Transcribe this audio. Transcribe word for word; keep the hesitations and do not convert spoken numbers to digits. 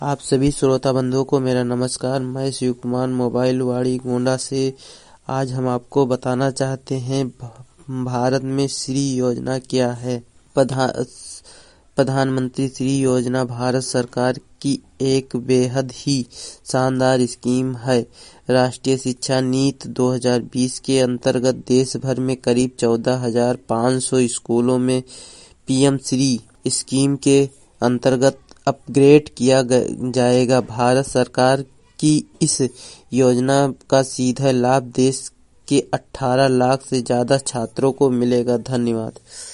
आप सभी श्रोता बंधुओं को मेरा नमस्कार। मैं शिव कुमार मोबाइल वाड़ी गोंडा से। आज हम आपको बताना चाहते हैं भारत में श्री योजना क्या है। प्रधान प्रधानमंत्री श्री योजना भारत सरकार की एक बेहद ही शानदार स्कीम है। राष्ट्रीय शिक्षा नीति दो हज़ार बीस के अंतर्गत देश भर में करीब चौदह हजार पाँच सौ स्कूलों में पीएम श्री स्कीम के अंतर्गत अपग्रेड किया जाएगा। भारत सरकार की इस योजना का सीधा लाभ देश के अठारह लाख से ज्यादा छात्रों को मिलेगा। धन्यवाद।